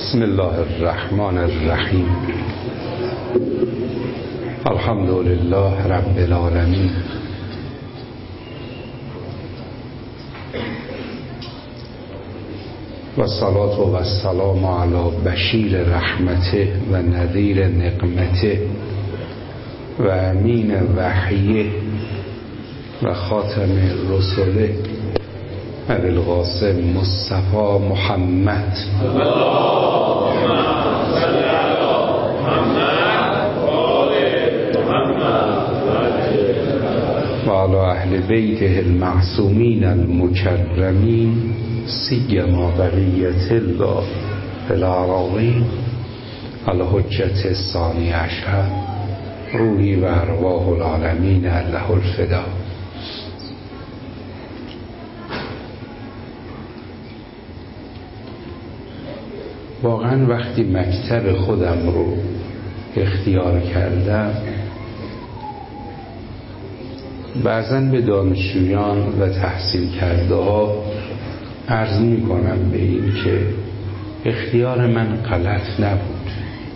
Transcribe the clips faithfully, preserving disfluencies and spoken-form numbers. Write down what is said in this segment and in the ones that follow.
بسم الله الرحمن الرحیم. الحمد لله رب العالمین، و الصلاة و السلام علی بشیر رحمته و نذیر نقمته و امین وحیه و خاتم رسله ابی القاسم مصطفی محمد و علی اهل بیته المعصومین المکرمین سیما بقیة الله فی الأراضین الحجة الثانی عشر روحی و ارواح العالمین له الفدا. واقعا وقتی مکتب خودم رو اختیار کردم، بعضا به دانشجویان و تحصیل کرده ها عرض می کنم به این که اختیار من غلط نبود،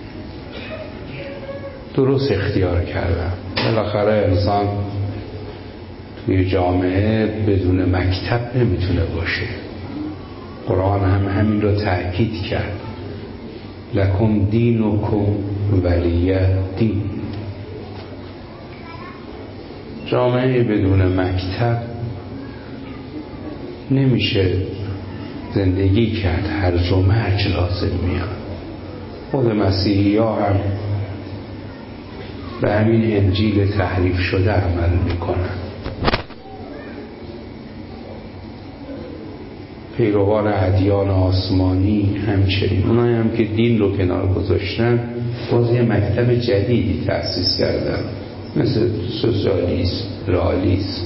درست اختیار کردم. بالاخره انسان توی جامعه بدون مکتب نمیتونه باشه. قرآن هم همین رو تأکید کرد، لکم دینکم ولی دین. جامعه بدون مکتب نمیشه زندگی کرد، هرج و مرج لازم میاد. خود مسیحی ها هم به همین انجیل تحریف شده عمل میکنن. پیروان ادیان آسمانی همچنین، اونایی هم که دین رو کنار گذاشتن باز یه مکتب جدیدی تأسیس کردن، مثل سوسیالیسم، رئالیسم.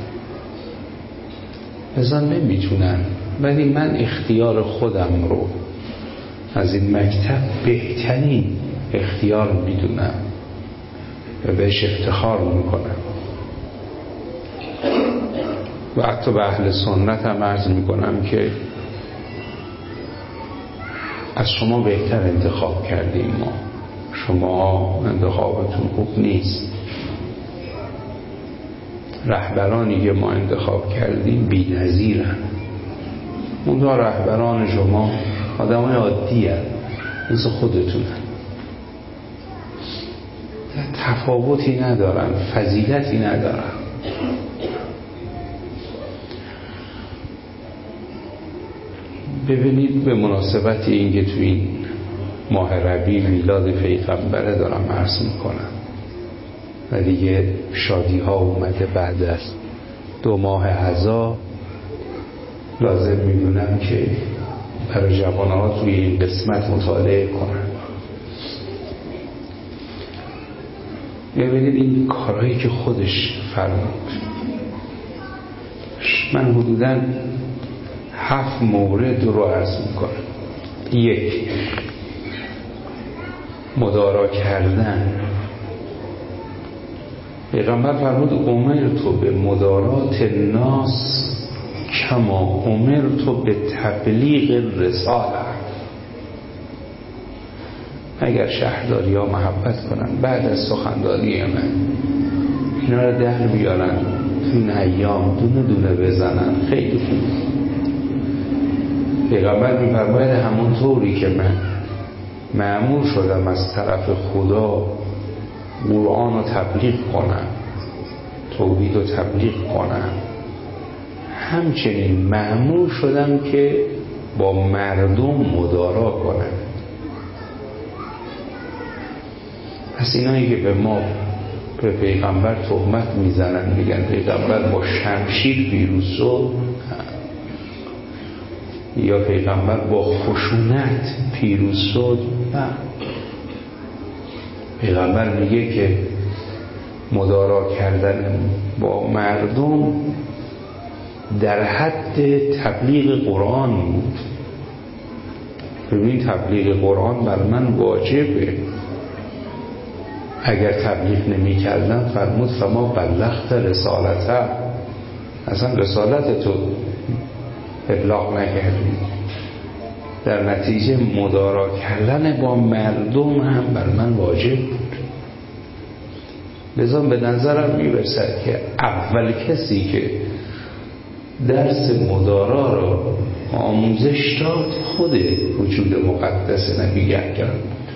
لذا نمیتونن، ولی من اختیار خودم رو از این مکتب بهترین اختیار میدونم و بهش افتخار میکنم و حتی به اهل سنت هم عرض میکنم که از شما بهتر انتخاب کردیم ما، شما انتخابتون خوب نیست. رهبرانی که ما انتخاب کردیم بی نظیرن. اون دو رهبران شما آدم های عادی هن، مثل خودتون هن. تفاوتی ندارن، فضیلتی ندارن. ببینید به مناسبت این که تو این ماه ربیع میلاد پیغمبره دارم عرض میکنم و دیگه شادی ها اومده، بعد از دو ماه عزا لازم میدونم که برای جوان ها توی این قسمت مطالعه کنن. ببینید این کارهایی که خودش فرمود، من حدوداً هفت مورد رو عرض میکنم. یک، مدارا کردن. پیغمبر فرمود امرت به مدارات الناس کما امرت به تبلیغ الرساله. اگر شهرداری ها محبت کنن بعد از سخنرانی من اینا رو در بیارن تو این ایام دونه دونه بزنن، خیلی خوب. پیغمبر می‌فرماید همونطوری که من مأمور شدم از طرف خدا قرآن رو تبلیغ کنم، توحید رو تبلیغ کنم، همچنین مأمور شدم که با مردم مدارا کنم. پس اینایی که به ما به پیغمبر تهمت میزنن، میگن پیغمبر با شمشیر پیروز شد یا پیغمبر با خشونت پیروز شد، نه. پیغمبر میگه که مدارا کردن با مردم در حد تبلیغ قرآن بود. ببین تبلیغ قرآن بر من واجبه، اگر تبلیغ نمی کردم فرمود فما بلغت رسالته، اصلا رسالت تو ابلاغ نکردی. در نتیجه مدارا کردن با مردم هم بر من واجب بود. لذا به نظرم میرسد که اول کسی که درس مدارا را آموزش داد خود وجود مقدس نبی اکرم بود.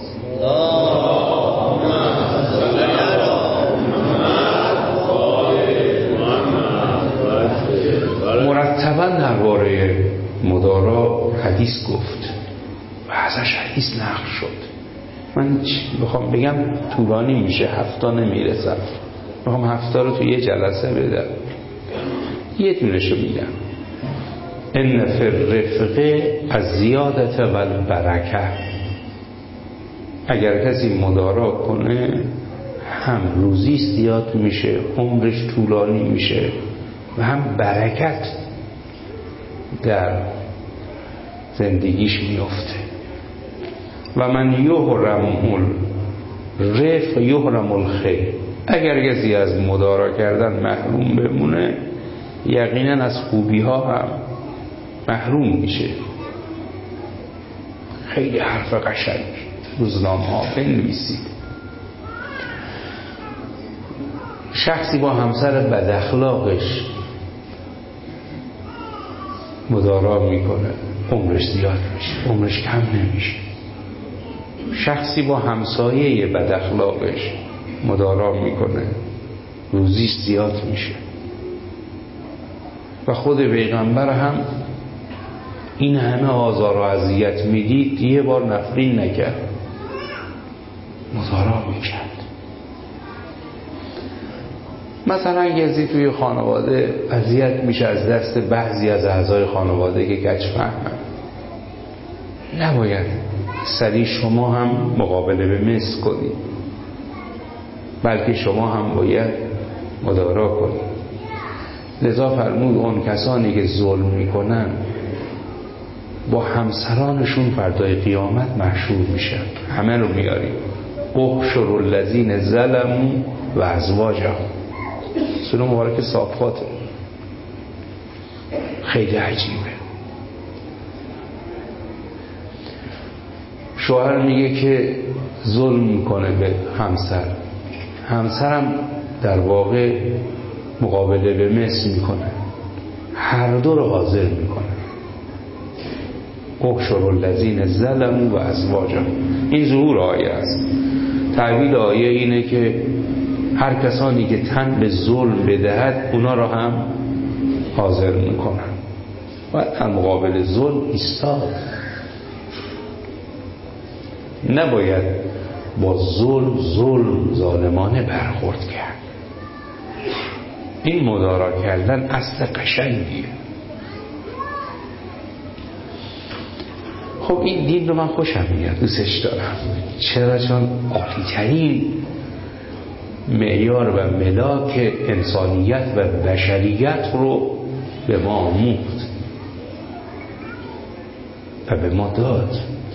مرتبا درباره مدارا حدیث گفت و ازش حدیث نقل شد. من بخوام بگم طولانی میشه، هفتا نمیرسم، بخوام هفتا رو تو یه جلسه بدم. یه دونشو میگم. ان فی الرفق از زیادت و البرکه. اگر کسی مدارا کنه هم روزی زیاد میشه، عمرش طولانی میشه و هم برکت در زندگیش میفته. و من یحرم الرفق یحرم الخیر. اگر کسی از مدارا کردن محروم بمونه یقینا از خوبی ها هم محروم میشه. خیلی حرف قشنگ روزنامه ها بنویسید. شخصی با همسر بد اخلاقش مدارا میکنه عمرش زیاد میشه، عمرش کم نمیشه. شخصی با همسایه بد اخلاقش مدارا میکنه روزیش زیاد میشه. و خود پیغمبر هم این همه آزار و اذیت میدید یه بار نفرین نکرد، مدارا میکرد. مثلا کسی توی خانواده اذیت میشه از دست بعضی از اعضای خانواده که گچ فهمن، نباید سریع شما هم مقابله به مثل کنید، بلکه شما هم باید مدارا کنید. لذا فرمود اون کسانی که ظلم میکنن با همسرانشون فردای قیامت محشور میشن. همه رو میاریم. احشروا الذین ظلموا و ازواجهم. سوره مبارک صافاته. خیلی عجیبه. شوهر میگه که ظلم میکنه به همسر، همسرم در واقع مقابله به مثل میکنه، هر دو رو حاضر میکنه. احشروا الذین ظلموا و ازواجهم. این ظهور آیه است. تعبیر آیه اینه که هر کسانی که تن به ظلم بدهد اونا رو هم حاضر میکنن. باید در مقابل ظلم ایستاد. نباید با ظلم ظلم ظالمانه برخورد کرد. این مدارا کردن اصل قشنگیه. خب این دین رو من خوشم میاد، دوستش دارم. چرا؟ چون عالی‌ترین معیار و ملاک انسانیت و بشریت رو به ما آموخت و به ما داد.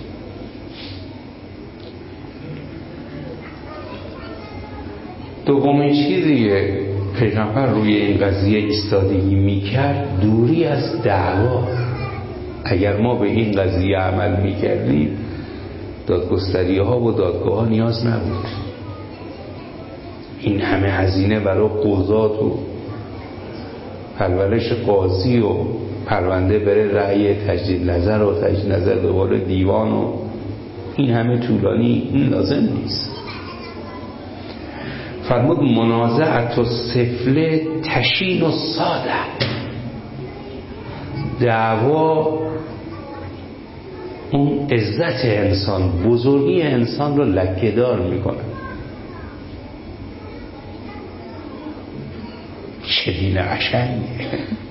دومین چیزی که پیغمبر روی این قضیه ایستادگی میکرد دوری از دعوا. اگر ما به این قضیه عمل میکردیم دادگستری ها و دادگاه ها نیاز نبود. این همه هزینه برای قضات و پرورش قاضی و پرونده بره رأی تجدید نظر و تجدید نظر دوباره دیوان و این همه طولانی، این لازم نیست. فرمود منازعت و سفله تشین و ساده. دعوا اون عزت انسان، بزرگی انسان رو لکه‌دار میکنه. چه دین قشنگه.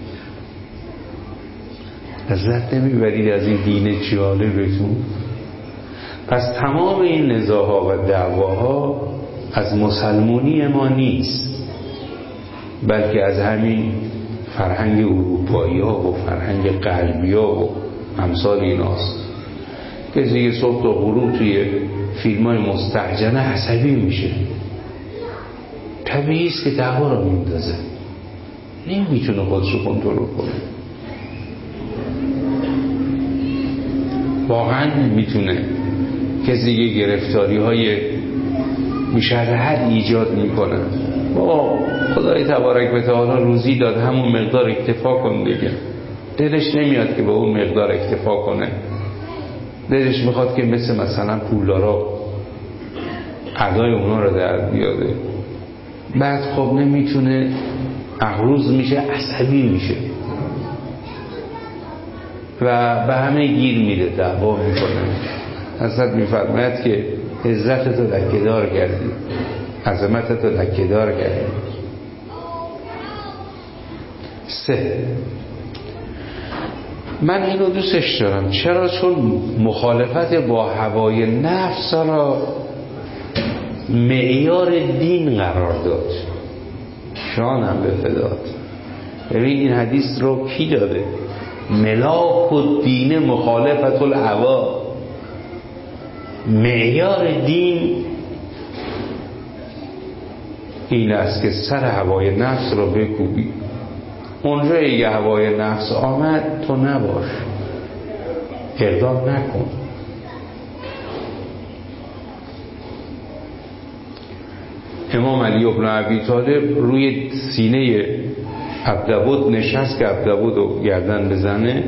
لذت نمیبرید از این دین جالبتون؟ پس تمام این نزاعها و دعواها از مسلمانی ما نیست، بلکه از همین فرهنگ اروپایی ها و فرهنگ غربی ها و امثال ایناست. کسی که صبح تا غروب توی فیلم های مستهجنه عصبی میشه، طبیعی است که دعوا را میندازه، نمیتونه خودشو کنترل کنه. واقعا میتونه کسی که گرفتاری های بیش از حد ایجاد میکنه. بابا خدای تبارک و تعالی روزی داد، همون مقدار اکتفا کن دیگه. دلش نمیاد که به اون مقدار اکتفا کنه، دلش میخواد که مثل مثلا پولدارا ادای اونا رو در بیاره. بعد خب نمیتونه، اغروز میشه، عصبی میشه و به همه گیر میده، دعوا میکنه. حضرت میفرماید که عزت تو لکه‌دار کردی، عظمت تو لکه‌دار کردی. سه، من اینو دوستش دارم. چرا؟ چون مخالفت با هوای نفس را معیار دین قرار داد. شانم به فدات. ببین این حدیث رو کی داده؟ ملاک الدین مخالفت الهوا. معیار دین این است که سر هوای نفس رو بکوبی. اونجا یه هوای نفس آمد تو نباش، اقدام نکن. امام علی ابن ابی طالب روی سینه عبدود نشست که عبدود رو گردن بزنه.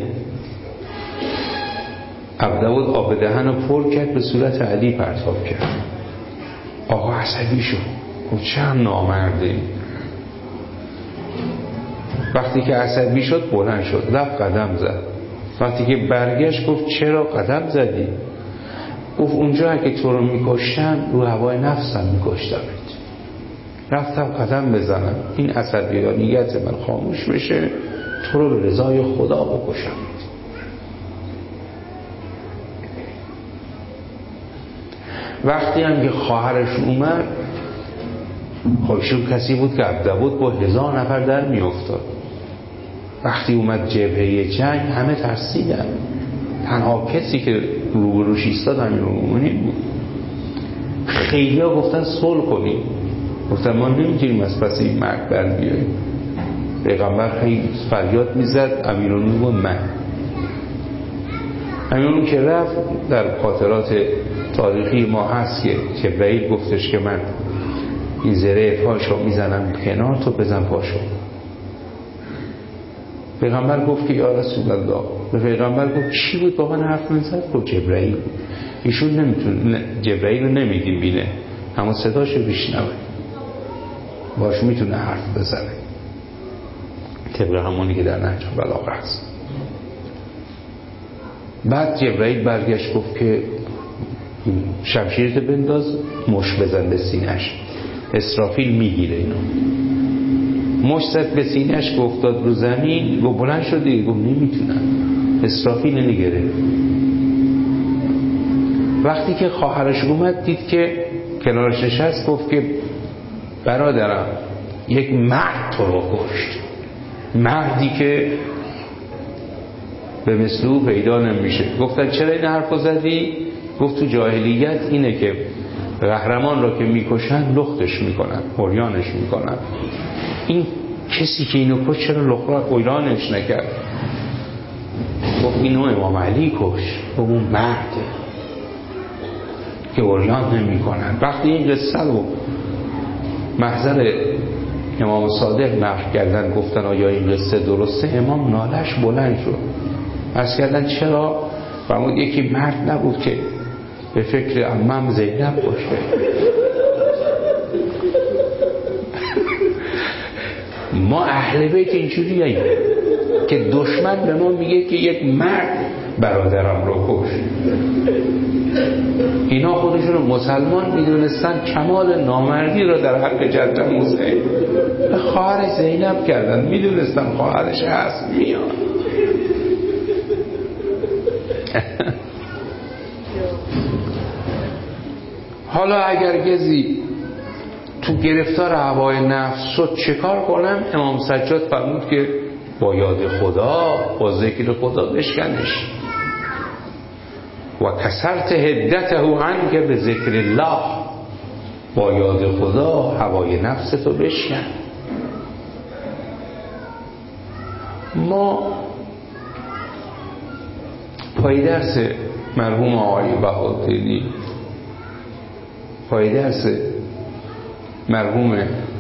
عبدود آب دهن رو پر کرد، به صورت علی پرتاب کرد. آقا عصبی شد، گفت چند نامرده. وقتی که عصبی شد بلند شد، رفت قدم زد. وقتی که برگشت گفت چرا قدم زدی؟ گفت اونجا اگه تو رو میکشتم رو هوای نفسم میکشتمت، رفتم قدم بزنم این عصبانیت من خاموش بشه، تو رو به رضای خدا بکشم. وقتی هم که خواهرش اومد، خواهشون کسی بود که عبدود با هزار نفر در می افتاد. وقتی اومد جبهه جنگ همه ترسیدن. تنها کسی که روبروش ایستاد امیرالمومنین بود. خیلی ها گفتن صلح کنیم، گفتن ما نمیتونیم از پس این مرگ بر بیاییم. پیغمبر خیلی فریاد میزد، امیرالمومنین بود من. امیرالمومنین که رفت، در خاطرات تاریخی ما هست که جبرئیل گفتش که من این زره پاشو میزنم کنار، تو بزن پاشو. پیغمبر گفت که یا رسول الله. به پیغمبر گفت چی بود با من حرف میزد؟ گفت جبرئیل بود. ایشون نمیتونه، جبرئیل رو نمیدیم بینه، اما صداشو بشنوه، باش میتونه حرف بزنه، طبق همونی که در نهج البلاغه هست. بعد جبرئیل برگشت گفت که شمشیرت بنداز، مش بزن به سینه‌اش، اسرافیل میگیره اینو. مش زد به سینه‌اش که افتاد رو زمین. گفت بلند شد دیگه. گفت نمیتونم، اسرافیل نگیره. وقتی که خواهرش اومد دید که کنارش نشست، گفت که برادرم یک مرد تو رو کشت، مردی که به مثل او پیدا نمیشه. گفتن چرا این حرفو زدی؟ گفت تو جاهلیت اینه که قهرمان را که میکشن لختش میکنن، عریانش میکنن. این کسی که اینو کشت چرا لخت عریانش نکرد؟ گفت اینو امام علی کشت، گفت اون مرده که عریان نمیکنن. وقتی این قصه رو محضر امام صادق نقل کردن، گفتن آیا این قصه درسته؟ امام نالش بلند شد. عرض کردن چرا؟ فرمود یکی مرد نبود که به فکر عمم زینب باشه. ما اهل بیت اینجوری هستیم که دشمن به ما میگه که یک مرد برادرم رو کشت. اینا خودشون مسلمان میدونستن، کمال نامردی رو در حق جدم حسین به خواهر زینب کردن، میدونستن خواهرش هست میاد. حالا اگر کسی تو گرفتار هوای نفس شد چه کار کنم؟ امام سجاد فرمود که با یاد خدا، با ذکر خدا بشکنش. و کسرت هدته عنک به ذکر الله. با یاد خدا هوای نفس تو بشکن. ما پای درس مرحوم آقای بهادری، پای درس مرحوم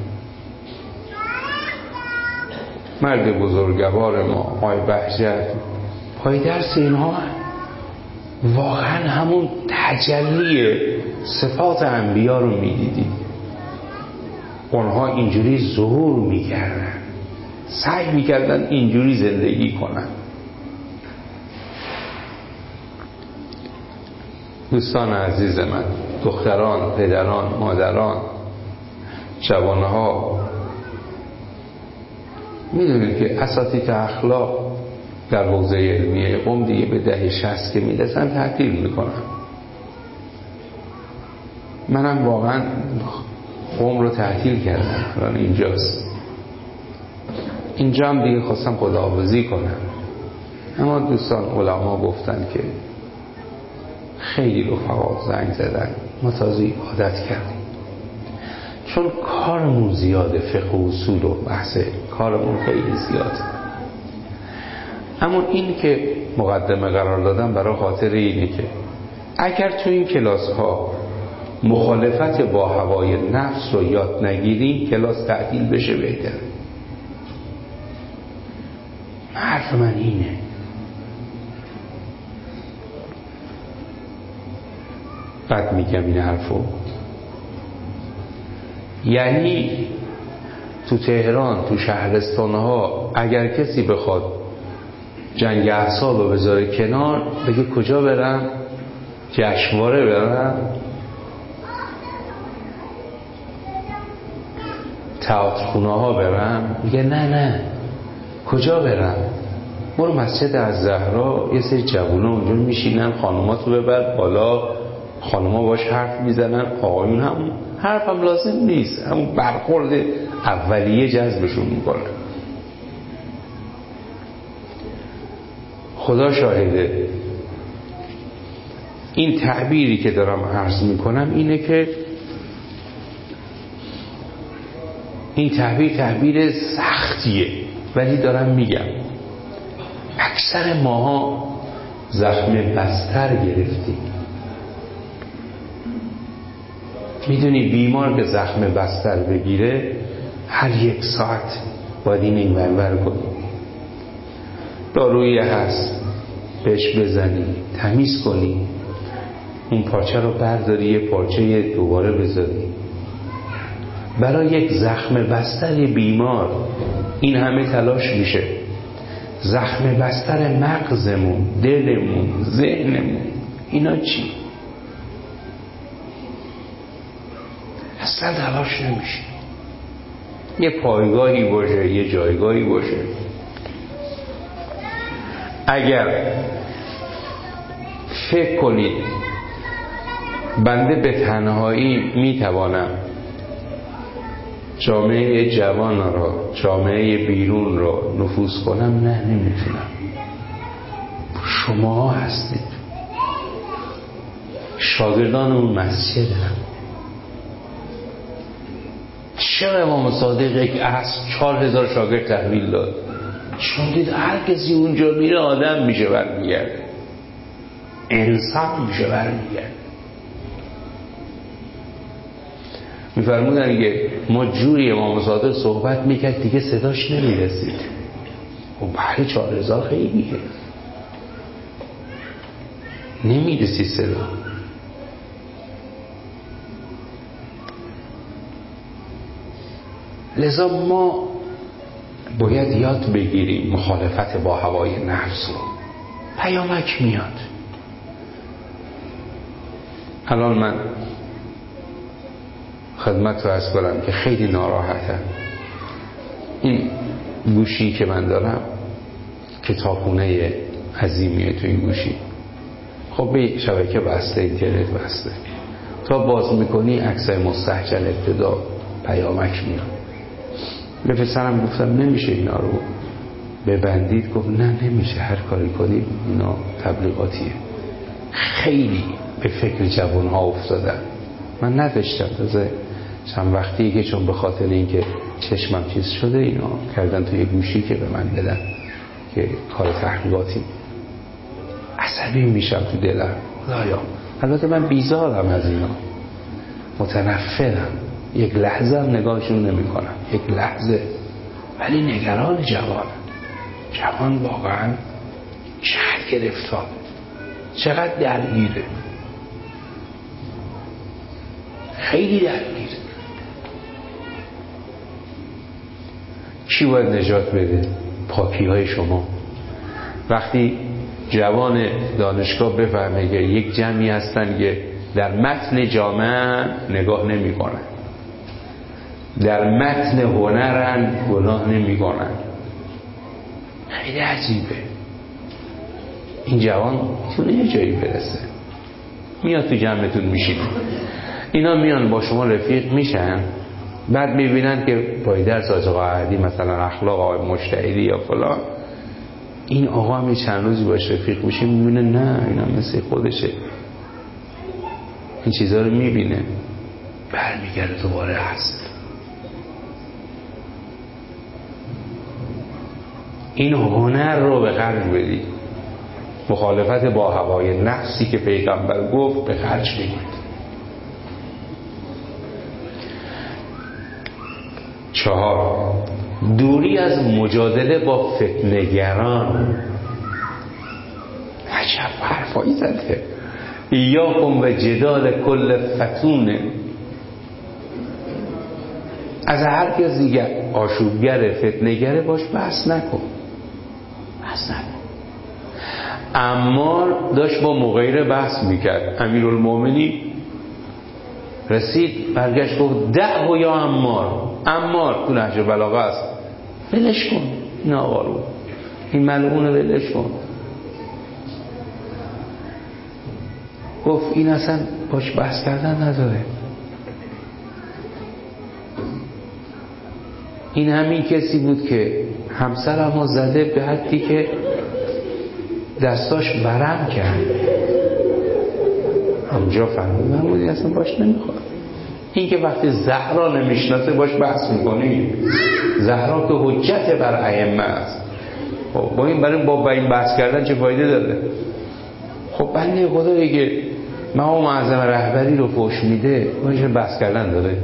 مرد بزرگوار ما آقای بهجت، پای درس اینها واقعا همون تجلی صفات انبیا رو میدیدید. اونها اینجوری ظهور میکردن، سعی میکردن اینجوری زندگی کنن. دوستان عزیز من، دختران، پدران، مادران، جوانها، میدونید که اساتید اخلاق در حوزه علمیه قم دیگه به دهه شصت که میرسن تعطیل میکنن. منم واقعا قم رو تعطیل کردم، الان اینجاست. اینجا هم دیگه خواستم خداحافظی کنم، اما دوستان علما گفتن که خیلی رفقا زنگ زدن، ما تازه عادت کردیم، چون کارمون زیاده، فقه و اصول و بحث کارمون خیلی زیاده. اما این که مقدمه قرار دادم برای خاطر اینه که اگر تو این کلاس ها مخالفت با هوای نفس رو یاد نگیریم، کلاس تعطیل بشه بهتره. حرف من اینه. بعد میگم این حرفو، یعنی تو تهران، تو شهرستان ها اگر کسی بخواد جنگ اعصاب رو بذاره کنار، بگه کجا برم؟ جشنواره برم؟ تئاتر خونه ها برم؟ میگه نه نه، کجا برم؟ برو مسجد الزهرا، یه سری جوونا اونجا میشینن، خانوماتو ببر بالا، خانوما باش حرف میزنن، آقایون هم حرف هم لازم نیست، همون برخورد اولیه جذبشون میکنه. خدا شاهده این تعبیری که دارم عرض میکنم اینه که این تعبیر تعبیر سختیه، ولی دارم میگم اکثر ماها زخم بستر گرفتیم. میدونی بیمار که زخم بستر بگیره هر یک ساعت باید این این ورور کنی، دارویی هست بهش بزنی، تمیز کنی، اون پارچه رو برداری یه پارچه دوباره بذاری. برای یک زخم بستر بیمار این همه تلاش میشه. زخم بستر مغزمون، دلمون، ذهنمون، اینا چی؟ اصلا تلاش نمیشه. یه پایگاهی باشه، یه جایگاهی باشه. اگر فکر کنید بنده به تنهایی میتوانم جامعه جوان را، جامعه بیرون را نفوذ کنم، نه نمیتونم. شما هستید شاگردان اون مسجد هم. چرا امام صادق یک عصر چهار هزار شاگرد تحویل داد؟ چون دید هر کسی اونجا میره آدم میشه برمیگرده، انسان میشه برمیگرده. میفرمودن که ما جوری امام صادق صحبت میکرد دیگه صداش نمیرسید. خب بله چهار هزار خیلیه، نمیرسید صدا. لذا ما باید یاد بگیریم مخالفت با هوای نفس رو. پیامک میاد. الان من خدمت رو عرض کنم که خیلی ناراحتم. این گوشی که من دارم کتابخونه عظیمیه، تو این گوشی خب به شبکه بسته، اینترنت بسته، تا باز میکنی عکسای مستحجن ابتدا پیامک میاد. به پسرم گفتم نمیشه اینا رو ببندید، گفت نه نمیشه، هر کاری کنیم اینا تبلیغاتیه. خیلی به فکر جوانها افتادن. من نداشتم، تازه چند وقتی که چون به خاطر اینکه چشمم چیز شده اینا کردن توی گوشی که به من بدن که کار تحقیقاتی. اصلا عصبی میشم تو دلم. خدایا البته من بیزارم از اینا، متنفرم، یک لحظه هم نگاهشون نمی کنم، یک لحظه، ولی نگران جوانم. جوان واقعا چقدر گرفتار، چقدر درگیره، خیلی درگیره. کی باید نجات بده؟ پاکی های شما. وقتی جوان دانشگاه بفهمه که یک جمعی هستن که در متن جامعه نگاه نمی کنن، در متن هنرن گناه نمی کنن، خیلی عجیبه. این جوان میتونه یه جایی برسه، میاد تو جمعتون میشینه، اینا میان با شما رفیق میشن، بعد میبینن که پای درس آقا احدی مثلا اخلاق آقای مجتهدی یا فلان، این آقا هم چند روزی باش رفیق میشه، میبینه نه اینا مثل خودشه، این چیزها رو میبینه، برمیگرده دوباره اصل. این هنر رو به خرج بدید، مخالفت با هوای نفسی که پیغمبر گفت به خرج بدید. چهار، دوری از مجادله با فتنه‌گران. عجب حرفایی زده. ایاکم و جدال کل فتونه، از هر کس دیگر آشوبگر فتنه‌گر باش بحث نکن، بحث نکن. عمار داشت با مغیره بحث میکرد، امیرالمومنین رسید برگشت گفت ده و یا عمار، عمار تو نهج بلاغه است، ولش کن این آقا رو، این ملعون ولش کن. گفت این اصلا باش بحث کردن نداره، این همین کسی بود که همسرمو زده به حدی که دستاش ورم کرد، همجا فرمودن بودی اصلا باش نمیخواد. این که وقتی زهرا نمیشناسه باش بحث میکنی، زهرا که حجت بر ائمه است، خب با این برای با این بحث کردن چه فایده داره؟ خب بنده خدایی که مقام معظم رهبری رو فحش میده باش بحث کردن داره؟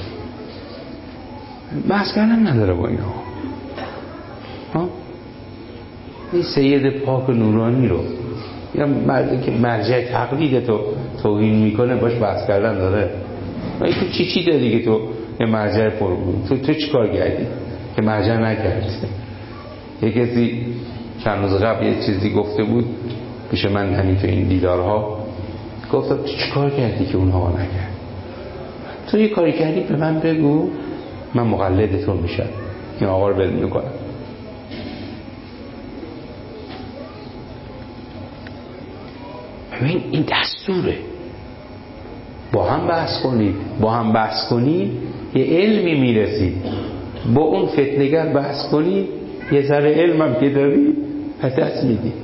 بحث کردن نداره با اینا. ها این سید پاک نورانی رو یا مردی که مرجع تقلید تو توهین میکنه باش بحث کردن داره؟ ای تو چی چی داری که تو یه مرجع پر بود؟ تو تو چی کار کردی که مرجع نکردی؟ یه کسی چند روز قبل یه چیزی گفته بود پیش من، همین تو این دیدارها گفتم تو چی کار کردی که اونها نکرد؟ تو یه کاری کردی به من بگو، من مقلد تو میشم، این آقا رو ول میکنم. ببین این دستوره، با هم بحث کنید، با هم بحث کنید یه علمی میرسید، با اون فتنه‌گر بحث کنید یه ذره علمم که داری از دست میدی.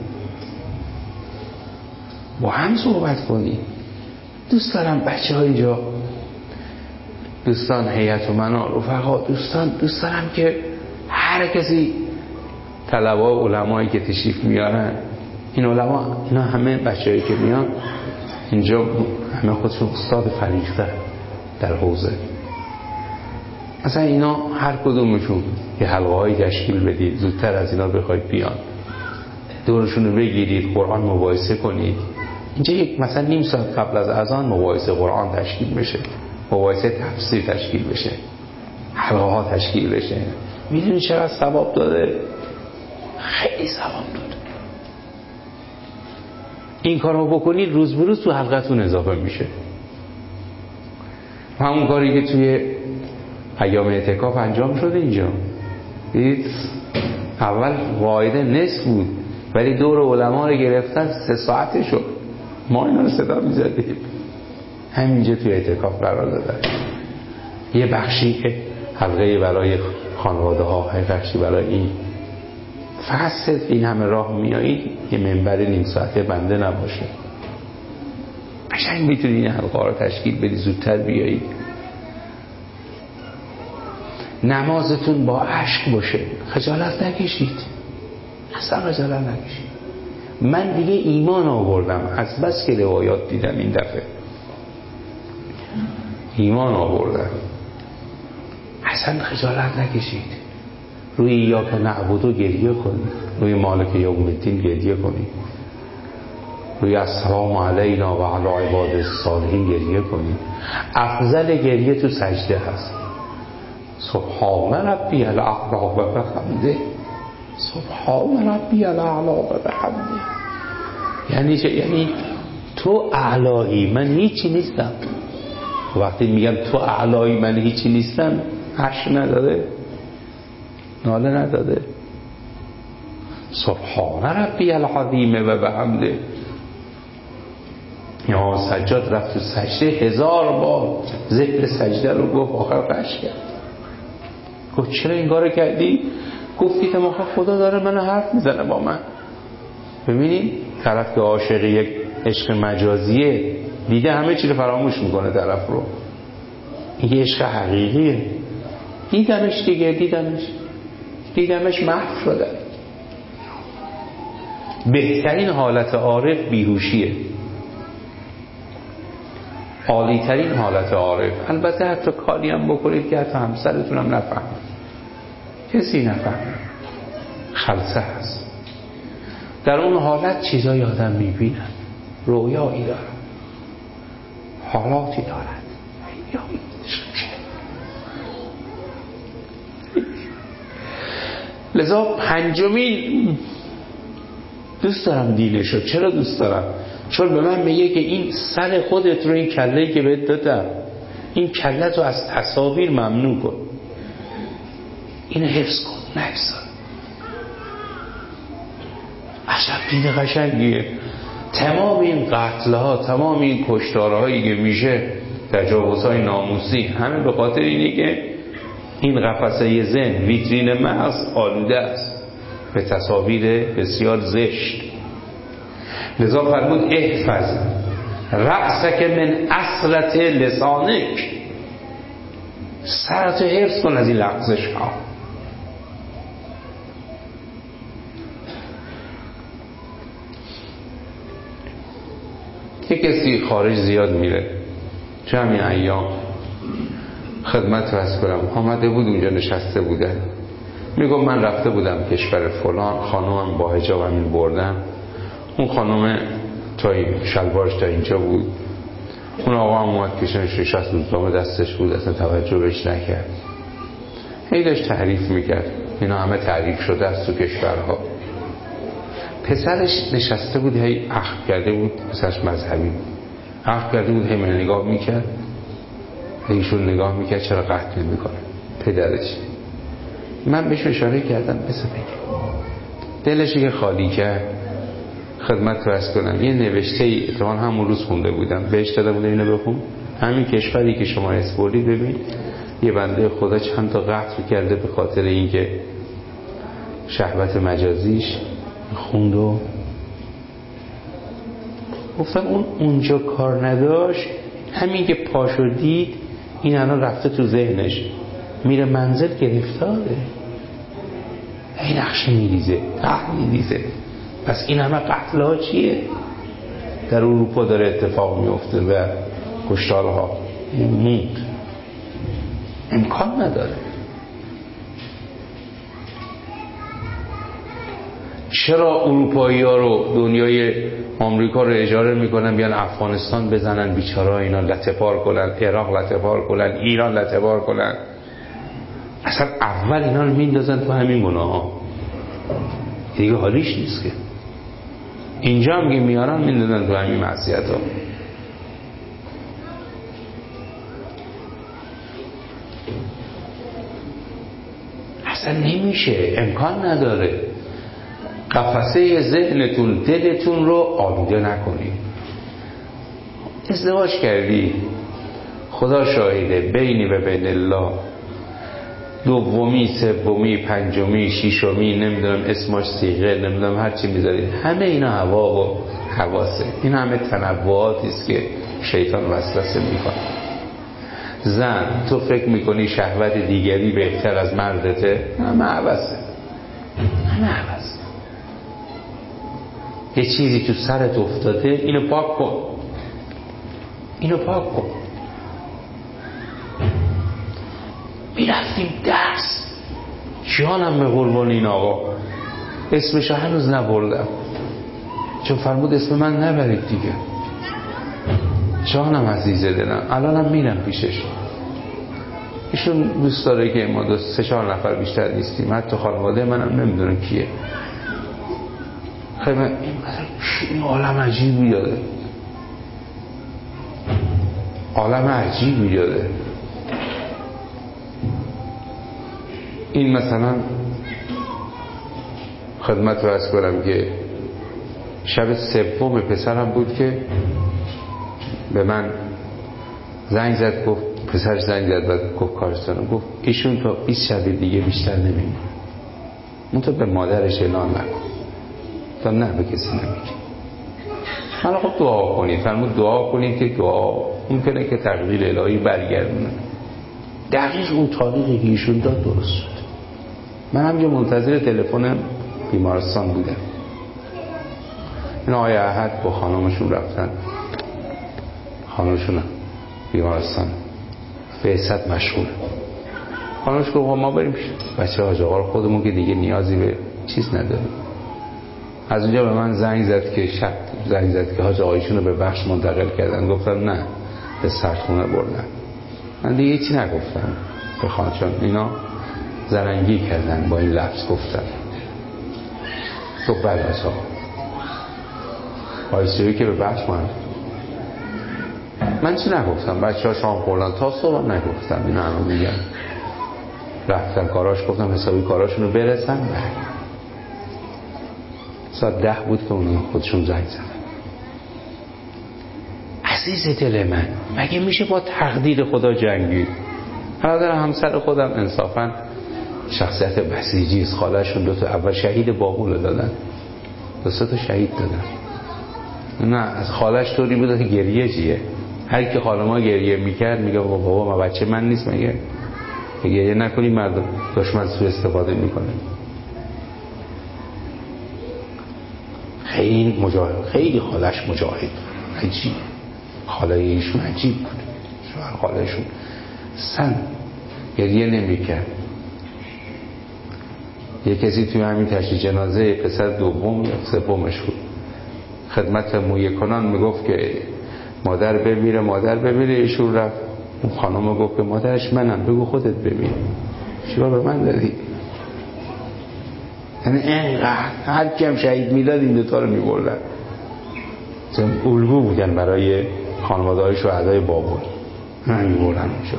با هم صحبت کنید. دوست دارم بچه ها اینجا، دوستان هیئت و منار رفقا، دوستان دوست دارم که هر کسی طلبا علمایی که تشریف میارن، این علما اینا همه بچه‌ای که میان اینجا همه خودشون استاد فریضه در حوزه، مثلا اینا هر کدومشون یه حلقه‌ای تشکیل بدید، زودتر از اینا بخواید بیان، دورشون رو بگیرید، قرآن مباحثه کنید. اینجا یک مثلا نیم ساعت قبل از اذان مباحثه قرآن تشکیل بشه، مباحثه تفسیر تشکیل بشه، حلقه ها تشکیل بشه. میدونی چقدر ثواب داده؟ خیلی ثواب داده. این کارو بکنید روز به روز تو حلقتون اضافه میشه. همون کاری که توی ایام اعتکاف انجام شده اینجا، دید اول قاعده نصف بود ولی دور علما رو گرفتن سه ساعته شد، ما اینا رو صدا میزدیم. همینجا توی اعتکاف قرار دادن، یه بخشی که حلقه برای خانواده ها، یه بخشی برای این. فقط صرف این همه راه میایید یه منبر نیم ساعته بنده نباشه، قشنگ میتونید این حلقه رو تشکیل بدید، زودتر بیایید. نمازتون با اشک باشه، خجالت نکشید، اصلا خجالت نکشید. من دیگه ایمان آوردم، از بس که روایات دیدم این دفعه ایمان آوردم. اصلا خجالت نکشید، روی ایاک نعبدو گریه کنید، روی مالک یوم الدین گریه کنید، روی السلام علینا و علی عباد الصالحین گریه کنید. افضل گریه تو سجده هست. سبحان ربی الاعلی و بحمده، سبحان ربی الاعلی و بحمده. یعنی چه؟ یعنی تو اعلایی، من هیچی نیستم. وقتی میگم تو اعلایی من هیچی نیستم، حش نداره، ناله نداده. سبحان ربی العظیم و بحمده. یا سجاد رفت تو سجده هزار بار ذکر سجده رو گفت، آخر قش کرد. گفت چرا این کارو کردی؟ گفتی که ما خدا داره من حرف میزنه با من. ببینید طرف که عاشق یک عشق مجازیه دیده همه چی رو فراموش میکنه طرف رو. این عشق حقیقیه. دیدمش دیگه، دیدمش دیدمش محو شده. بهترین حالت عارف بیهوشیه، عالی ترین حالت عارف. البته حتی کاری هم بکنید که حتی همسرتون هم نفهم، کسی نفهم، خلسه هست. در اون حالت چیزای آدم میبینن، رویایی دارن، حالاتی دارن. یا لذا پنجمین دوست دارم دینشو. چرا دوست دارم؟ چون به من میگه که این سر خودت رو، این کله‌ای که بهت دادم، این کله تو از تصاویر ممنوع کن، اینو حفظ کن، نگذار. عجب دین قشنگیه. تمام این قتل‌ها، تمام این کشتارهایی که میشه، تجاوزهای ناموسی، همه به خاطر اینه که این قفسه ذهن، ویترین مغز آلوده است به تصاویر بسیار زشت. لذا فرمود احفظ رأسک من اصلت لسانک، سرتو حفظ کن از این لغزش ها. یک کسی خارج زیاد میره، چه همین ایام خدمت رس کنم، آمده بود اونجا نشسته بودن، میگم من رفته بودم کشور فلان، خانومم با حجاب همین بردم، اون خانوم تا این شلوارش تا اینجا بود، اون آقا هم اومد کشنش نشست، روزنامه دستش بود، اصلا توجه بهش نکرد. هی داشت تعریف میکرد، اینا همه تعریف شده است تو کشورها. پسرش نشسته بود، هی اخم کرده بود، پسرش مذهبی بود، اخم کرده بود، هی من نگاه میکرد، ایشون نگاه میکرد چرا قتل میکنه پدرش. من بهش اشاره کردم بسه بگه، دلشی که خالی کرد. خدمت فرض کنم یه نوشته ای اتفاقا همون روز خونده بودم، بهش داده بودم اینو بخون، همین کشوری که شما اسپوردید، ببین یه بنده خدا چند تا قتل کرده به خاطر اینکه شهوت مجازیش خوند. و گفتم اون اونجا کار نداشت، همین که پاشو دید این الان رفته تو ذهنش، میره منزل گرفتاره، این نقشه میریزه، قتل میریزه. پس این همه قتل ها چیه در اروپا داره اتفاق میفته و کشتارها موند، امکان نداره. چرا اروپایی ها رو، دنیای آمریکا رو اجاره میکنن بیان افغانستان بزنن بیچاره اینا لطه‌پار کنن، عراق لطه‌پار کنن، ایران لطه‌پار کنن؟ اصلا اول اینا رو میندازن تو همین گناه ها، دیگه حالیش نیست که. اینجا هم که میارن میندازن تو همین معصیت ها. اصلا نمیشه، امکان نداره. قفسه ذهنتون، دلتون رو آلوده نکنید. ازدواج کردی، خدا شاهده، بینی و بین الله، دومی، سومی، پنجمی، ششمی، نمیدونم اسمش صیغه، نمیدونم هر چی میذارید، همه اینا هوا و حواسه. این همه تنوعاتی است که شیطان وسوسه میکنه. زن تو فکر میکنی شهوت دیگری بهتر از مردته، همه حواسه، همه حواسه. یه چیزی تو سرت افتاده، اینو پاک کن، اینو پاک کن. میرفتیم درس، جانم به قربان این آقا، اسمش هنوز نبردم چون فرمود اسم من نبرید دیگه. جانم عزیز دلم، الانم میرم پیشش. ایشون دوست داره که ما دو سه چهار نفر بیشتر نیستیم، حتی خانواده منم نمیدونه کیه. خیلی من این عالم عجیبی داده، عالم عجیبی داده. این مثلا خدمت رو عرض کنم که شب سوم پسرم بود که به من زنگ زد، گفت پسرش زنگ زد و گفت کارستانم، گفت ایشون تا بیست شب دیگه بیشتر نمیمونه، اون تو به مادرش اعلان نکن، تا نه به کسی نمیگه. من خب دعا کنید، فرمود دعا کنید که دعا ممکنه که تقدیر الهی برگردونه. دقیق اون تاریخی که ایشون داد درست شد. من همینجا منتظر تلفن بیمارستان بودم. این آقای احد با خانمشون رفتن، خانمشون بیمارستان، فیصد مشغول. خانمش گفت ما بریم بچه حاج آقا رو، خودمون که دیگه نیازی به چیز نداریم. از اونجا به من زنگ زد که شب زنگ زد که حاج آقایشون رو به بخش منتقل کردن. گفتم نه، به سردخونه بردن. من دیگه هیچی نگفتم به خانم، چون اینا زرنگی کردن با این لفظ گفتن. گفت بله حاج آقا، آیسیوی که به بخش من من چی نگفتم. بچه ها شام خوردن تا صبح نگفتم، اینا همه میگن رفتن کاراش. گفتم حسابی کاراشون رو برسن. بله ساعت ده بود که اونو خودشون زنگ زدن. عزیز دل من، مگه میشه با تقدیر خدا جنگی؟ برادر همسر خودم انصافا شخصیت بسیجیست. خاله‌شون دو تا اول شهید بابول دادن، دو سه تا شهید دادن. نه از خالش طوری بود که گریه چیه، هر کی خاله ما گریه میکرد میگه بابا بابا ما بچه من نیست، میگه گریه نکنی مردم دشمن سوء استفاده میکنه. خیلی مجاهد، خیلی خالش مجاهد، عجیب خاله ایشون عجیب بود. شوهر خالهشون سن گریه نمیکرد. یه کسی توی همین تشییع جنازه پسر دوم یا سومش بود، خدمت مویه کنان میگفت که مادر بمیره مادر بمیره. ایشون رفت اون خانم گفت که مادرش منم، بگو خودت بمیر، چرا به من دادی؟ یعنی اینقدر هر کیم شهید میداد این دوتا رو میبردن، چون الگو بودن برای خانواده های شهدای بابل، من میبردن اونجا.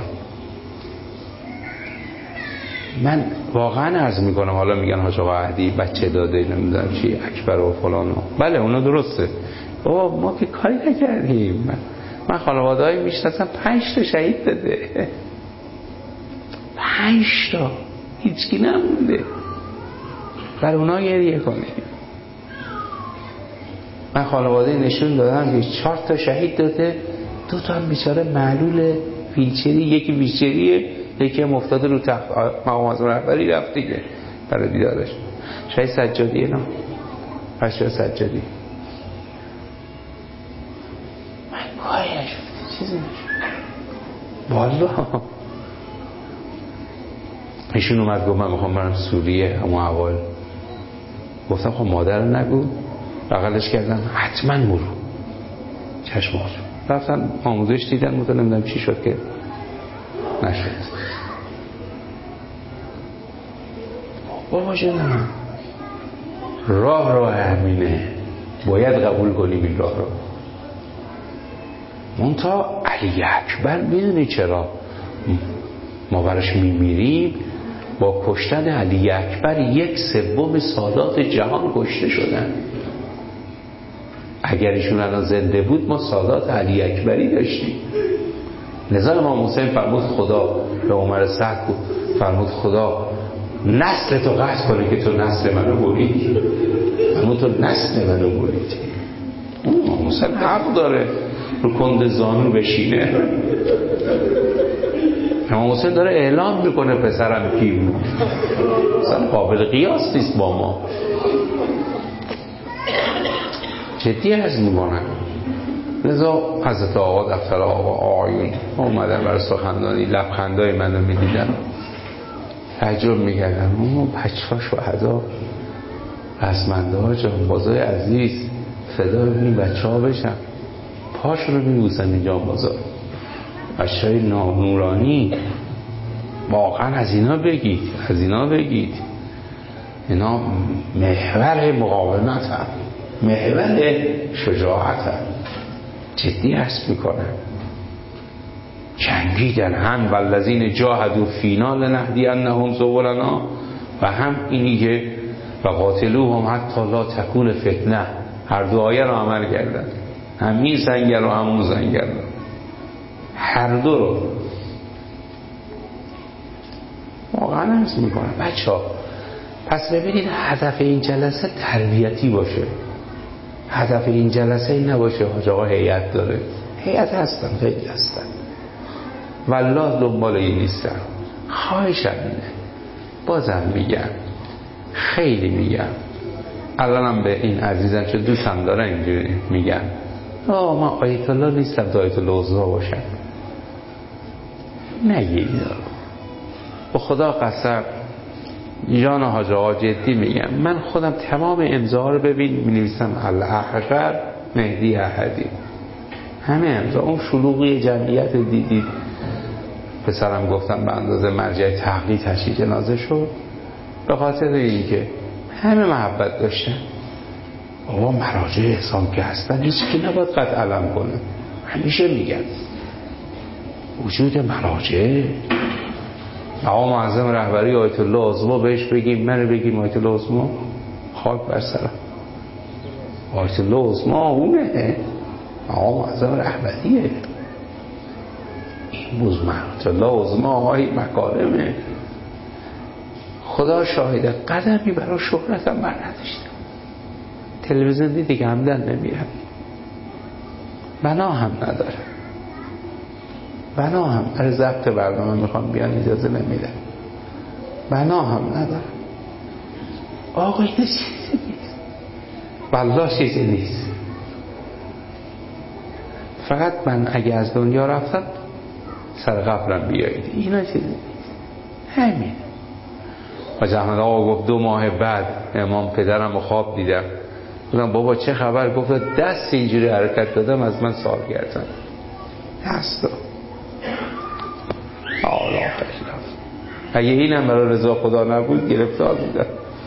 من واقعا عرض میکنم، حالا میگن حاج آقا احدی بچه داده نمیدونم چی اکبر و فلان و بله اونا درسته. بابا ما که کاری نکردیم. من, من خانواده های میشناسم پنج تا شهید داده، پنج تا هیچکی نمونده، بر اونا گریه کنیم. من خانواده نشون دادم که چهار تا شهید داده، دو تا هم بیچاره معلول ویلچری، یکی ویلچریه یکی هم افتاده رو تخت مقام معظم رهبری رفت دیگه برای دیدارش. شهید سجادی اینا پشت سجادی من کاری نشد چیزی نشد والا. ایشون اومد گفت من میخوام برم سوریه. اما اول گفتم خب مادر نگو، بغلش کردم حتما برو. چشم آقا رفتن آموزش دیدن، مطمئن نمیدونم چی شد که نشد. بابا جانم راه راه همینه، باید قبول کنیم این راه رو. منتها علی اکبر میدونی چرا ما براش میمیریم؟ با کشتن علی اکبر یک سوم سادات جهان کشته شدن. اگر ایشون الان زنده بود ما سادات علی اکبری داشتیم. لذا امام حسین فرمود خدا به عمر سعد بود، فرمود خدا نسل تو قطع کنه که تو نسل منو برید. فرمود تو نسل منو برید. امام حسین حق داره رو کند زانو بشینه. امام حسین داره اعلام میکنه پسرم کی بود، اصلا قابل قیاس نیست با ما. جدی عرض میکنم. لذا حضرت آقا دفتر آقا آقایون اومدن برای سخنرانی، لبخندای منو میدیدن، تعجب میکردن. اون بچه ها شهدا رسمنده ها جانبازای عزیز فدا ببینیم بچه ها بشن، پاشون رو میبوسن این جانبازا، بچه های نورانی. واقعا از اینا بگید، از اینا بگید. اینا محور مقاومت هم، محور شجاعت هم. جدی عرض میکنم. جنگیدن هم والذین جاهدوا فینا لنهدینهم سبلنا، و هم اینی که و قاتلوهم حتی لا تکون فتنه. هر دو آیه رو عمل کردن، هم این سنگر و همون سنگر رو، هر دو رو. واقعا عرض میکنم بچه ها، پس ببینید هدف این جلسه تربیتی باشه. هدف این جلسه این نباشه حاج آقا هیئت داره، هیئت هستن، خیلی هستن، والله دنبال این نیستن. خواهشم اینه، بازم میگم، خیلی میگم، الانم به این عزیزم چه دوستم دارن اینجوری میگم آه من آیت الله نیستم تا آیت الله عزا باشم. نگید به خدا قسم، جان حاج آقا جدی میگم، من خودم تمام امضاها رو ببین می‌نویسم الاحقر مهدی احدی، همه امضا. اون شلوغی جمعیت دیدید پسرم گفتم به اندازه مرجع تحقیق تشییع جنازه شد، به خاطر اینکه همه محبت داشتن. بابا مراجع احسان که هستن هیچ کی نباید قطع علم کنه. همیشه میگن وجود مراجع، آقا معظم رهبری آیت الله عظما بهش بگیم، منو بگیم آیت الله عظما، خاک بر سرم. آیت الله عظما اونه، آقا معظم رهبریه، این بوز آیت الله عظما آقای مکارمه. خدا شاهده قدمی برای شهرتم بر نداشتم. تلویزیون دیدی که همدن نمیرم، بنا هم نداره، بنا هم برای ضبط برنامه میخوام بیان اجازه نمیدن، بنا هم نداره. آقا این چیزی نیست، والله چیزی نیست. فقط من اگه از دنیا رفتم سر قبرم بیایید، اینا چیزی نیست، همین. و احمد آقا گفت دو ماه بعد امام پدرم رو خواب دیدم، گفتم بابا چه خبر؟ گفت دست اینجوری حرکت دادم از من سال گردم، دست داد. آلا خیلی اگه اینم برای رضا خدا نبود گرفتار بودم.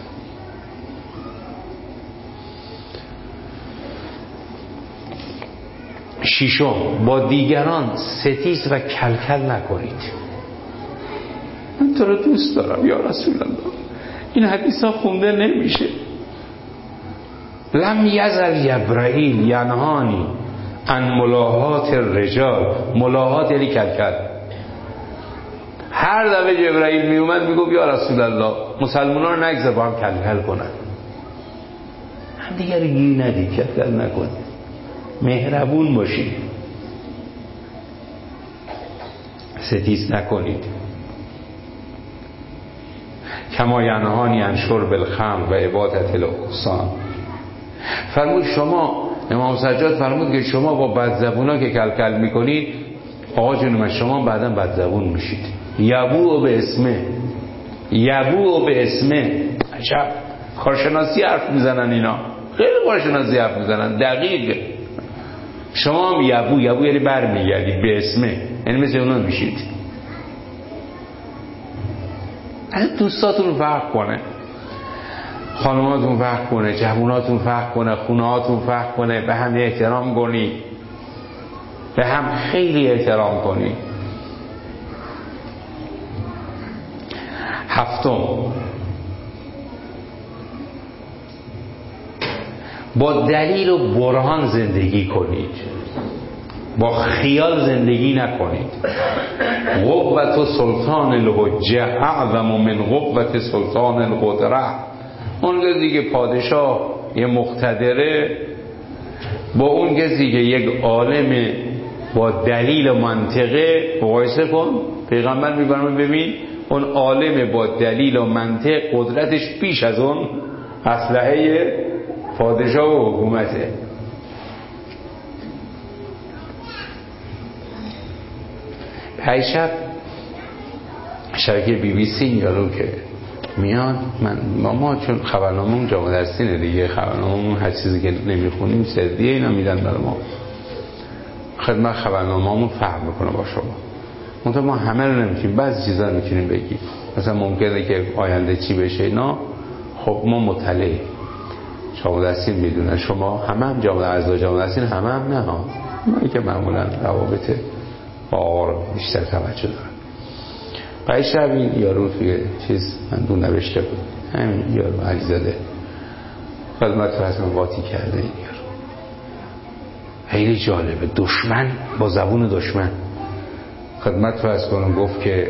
ششم، با دیگران ستیز و کلکل نکنید. من تو رو دوست دارم یا رسول الله، این حدیث ها خونده نمیشه. لم یزل جبرائیل ینهانی عن ملاحات الرجال. ملاحات یعنی کلکل. هر دفعه جبرائیل می اومد میگفت یا رسول الله مسلمانان رو نگذار با هم کلکل کنن، هم دیگر رو گیر ندید، کلکل نکنید، مهربون باشید، ستیز نکنید. کما ینهانی عن شرب الخمر و عبادت الاوثان. فرمود شما، امام سجاد فرمود که شما با بدزبونا که کلکل میکنید، آقا جون شما بعدا بدزبون میشید. یبو به اسمه، یبو به اسمه. عجب کارشناسی حرف میزنن اینا، خیلی کارشناسی حرف میزنن دقیق. شما هم یبو، یبو یعنی بر میگردید، به اسمه یعنی مثل اونا میشید. دوستاتون فرق کنه، خانماتون فرق کنه، جواناتون فرق کنه، خونهاتون فرق کنه، به هم احترام کنید، به هم خیلی احترام کنید. هفتم، با دلیل و برهان زندگی کنید، با خیال زندگی نکنید. قوت سلطان الحجه اعظم من قوت سلطان القدره. اون کسی که پادشاه یه مقتدره با اون کسی که یک عالم با دلیل و منطقه مقایسه کن. پیغمبر میگه ببین اون عالم با دلیل و منطق قدرتش بیش از اون اسلحه پادشاه و حکومته. هی شب شبکه بی بی سی یارو که میاد، من ما, ما چون خبرنامه‌مون جامعه درسینه دیگه، خبرنامه‌مون هر چیزی که نمیخونیم سردیه اینا میدن برای ما، خدمت خبرنامه‌مون فهم میکنه با شما. منتها ما همه رو نمیتونیم، بعضی چیزا رو میتونیم بگیم، مثلا ممکنه که آینده چی بشه اینا، خب ما مطلعیم، جامعه درسین میدونه، شما همه هم جامعه اعضای جامعه درسین همه هم نه ها، اونایی که معمولا روابط با آقا رو بیشتر توجه دارن. پای شب این یارو توی چیز من دون نوشته بود، همین یارو علیزاده خدمت رسم قاطی کرده، این یارو خیلی جالبه، دشمن با زبون دشمن خدمت فرض کنم گفت که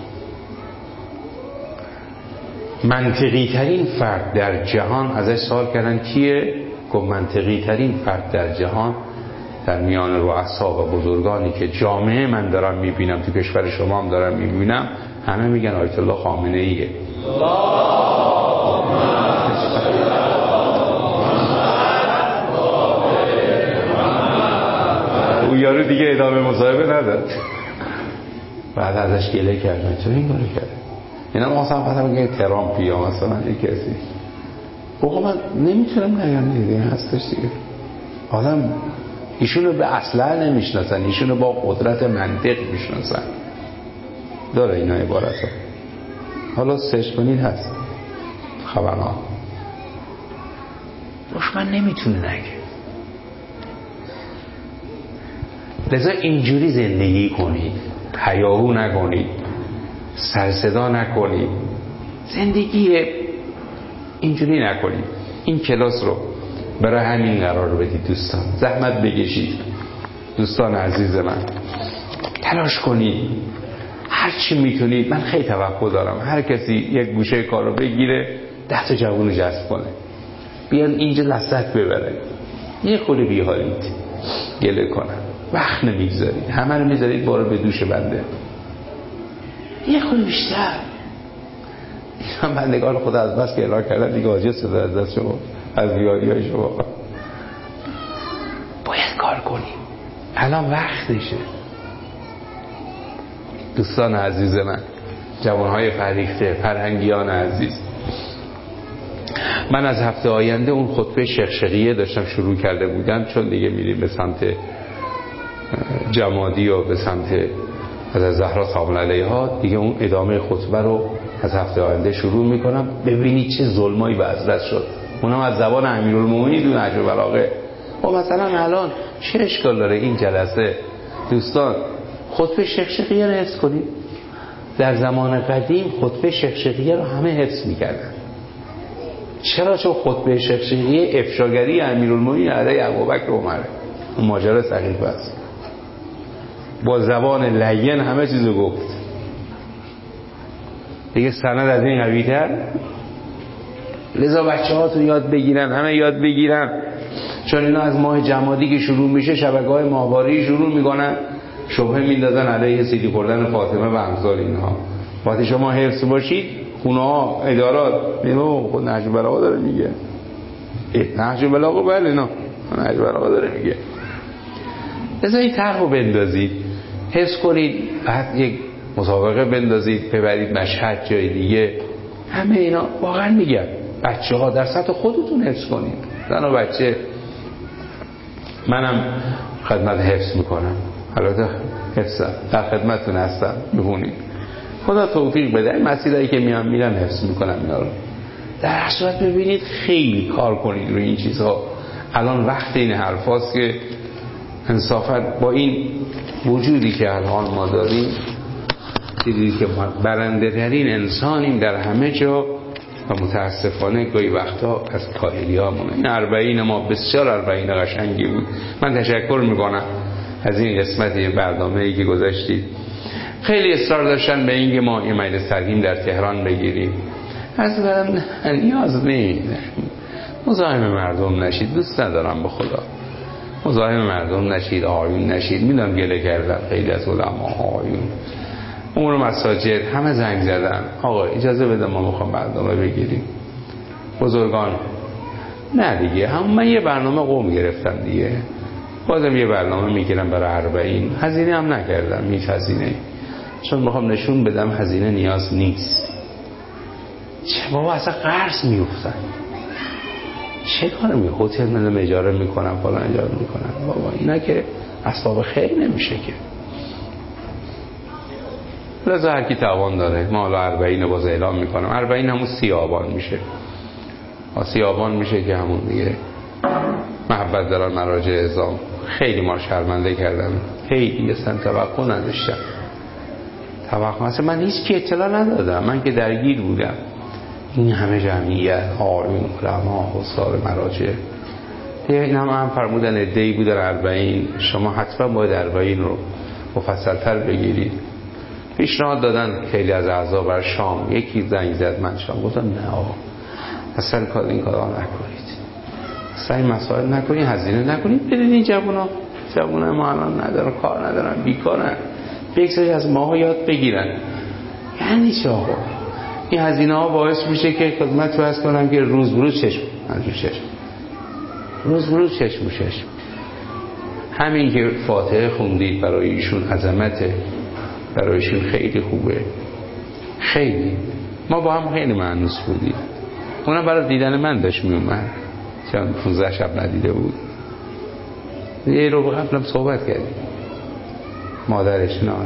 منطقی ترین فرد در جهان، ازش سوال کردن کیه؟ گفت منطقی ترین فرد در جهان در میان رؤسا و بزرگانی که جامعه من دارم میبینم، تو کشور شما هم دارم میبینم، همه میگن آیت الله خامنه ایه. او یارو دیگه ادامه مصاحبه نداد، بعد ازش گله کردن چرا این کارو کرد؟ اینا ما اصلا فقط میگه ترامپ یا مثلا یک کسی. بگو من نمیتونم نگم دیگه هستش دیگه. آدم ایشونو به اصلا نمیشناسن، ایشونو با قدرت منطق میشناسن. داره اینا عبارت ها، حالا سرچ کنید هست خبرها. دشمن نمیتونه نگه. لذا اینجوری زندگی کنید، هیاهو نکنید، سرصدا نکنید، زندگی اینجوری نکنید. این کلاس رو برای همین قرار بدید دوستان، زحمت بکشید دوستان عزیز من، تلاش کنید هر چی میتونید. من خیلی توقع دارم هر کسی یک گوشه کار رو بگیره، ده تا جوون رو جذب کنه، بیان اینجا لذت ببره، یه خورده بیحالید، گله کنن، وقت نمیگذارید، همه رو میذارید بارو به دوش بنده، یه خورده بیشتر. این بندگان خدا از بس که اعلان کردن دیگه عاجز شده از دست شما، از بیاری های شما. باید کار کنیم، الان وقتشه دوستان عزیز من، جوانهای فریخته، فرهنگیان عزیز. من از هفته آینده اون خطبه شخشقیه داشتم شروع کرده بودم، چون دیگه میریم به سمت جمادی و به سمت از زهرا سلام علیها دیگه، اون ادامه خطبه رو از هفته آینده شروع میکنم. ببینید چه ظلمایی به حضرت شد، اونم از زبان امیرالمومنین دون نهج البلاغه. و مثلا الان چه اشکال داره این جلسه دوستان خطبه شخشقیه رو حفظ کنید؟ در زمان قدیم خطبه شخشقیه رو همه حفظ میکردن. چرا؟ چون خطبه شخشقیه افشاگری امیرالمومنین علیه ابوبکر و عمره، اون ماجرا صحیح است، با زبان لین همه چیزو گفت دیگه، سند از این قوی تر. لذا بچه ها تو یاد بگیرن، همه یاد بگیرن، چون اینا از ماه جمادی که شروع میشه شبکه های ماهواری شروع میکنن شبهه میندازن علیه سیدی خوردن فاطمه و امثال اینها. وقتی شما حفظ باشید، خونه ها، ادارات، میگه خود نهج البلاغه داره میگه، نهج البلاغه بله نه نهج البلاغه داره میگه. لذا این طرح رو بندازید، حفظ کنید، بعد یک مسابقه بندازید، ببرید مشهد جای دیگه. همه اینا واقعا میگم بچه ها در سطح خودتون حفظ کنید، زن و بچه. منم خدمت حفظ میکنم، البته حفظم در خدمتتون هستم، میخونید. خدا توفیق بده. این مسیرهایی که میام میرم حفظ میکنم اینا رو. در هر صورت ببینید خیلی کار کنید روی این چیزها. الان وقت این حرفاست که انصافا با این وجودی که الان ما داریم، دیدید که ما برنده ترین انسانیم در همه جا و متاسفانه گاهی وقتا از کاهلی هامونه. این اربعین ما بسیار اربعین قشنگی بود. من تشکر میکنم از این قسمت برنامه‌ای که گذاشتید. خیلی اصرار داشتن به این که ما این مجلس ترحیم در تهران بگیریم. اصلا نیاز نیست، مزاحم مردم نشید، دوست ندارم به خدا مزاحم مردم نشید، آیون نشید. میدونم گله کردن خیلی از علما آیون امور مساجد همه زنگ زدن، آقا اجازه بده ما میخوام برنامه بگیریم. بزرگان نه دیگه، هم من یه برنامه قوم گرفتم دیگه، بازم یه برنامه میگیرم برای اربعین، هزینه هم نکردم هیچ هزینه. چون میخوام نشون بدم هزینه نیاز نیست. چه بابا اصلا قرض میافتن، چه کار می هتل من اجاره میکنم فلان اجاره میکنم، بابا اینا که اسباب خیر نمیشه که. لذا هر کی توان داره، ما حالا اربعین باز اعلام میکنم، اربعین همون سی آبان میشه، سی آبان میشه که همون دیگه محبت دارن مراجع اعظام. خیلی ما شرمنده کردن، خیلی اصلا توقع نداشتم، توقع اصلا من هیچ کی اطلاع ندادم، من که درگیر بودم. این همه جمعیت، عالم، علما، حضار مراجع دیگه، این هم هم فرمودن عده‌ای بودن اربعین، شما حتما باید اربعین رو مفصل‌تر بگیرید. پیشنهاد دادن خیلی از اعضا بر شام، یکی زنگ زد من شام، گفتم نه آقا اصلا کار این کارا نکنید، اصلا این مسائل نکنید، هزینه نکنید، بدید این جوونا جوونا ما الان ندارن، کار ندارن، بیکارن، بگذارید از ما یاد بگیرن. یعنی چه آقا؟ این هزینه ها باعث میشه که خدمت تو از کنم که روز بروز چشم منجور چشم روز بروز چشم و چشم. همین که فاتحه خوندید برای ایشون عظمته، برای ایشون خیلی خوبه، خیلی. ما با هم خیلی معنوس بودیم، اونم برای دیدن من داشت میومد، چون پونزده شب ندیده بود. یه رو قبلم صحبت کردیم، مادرش نه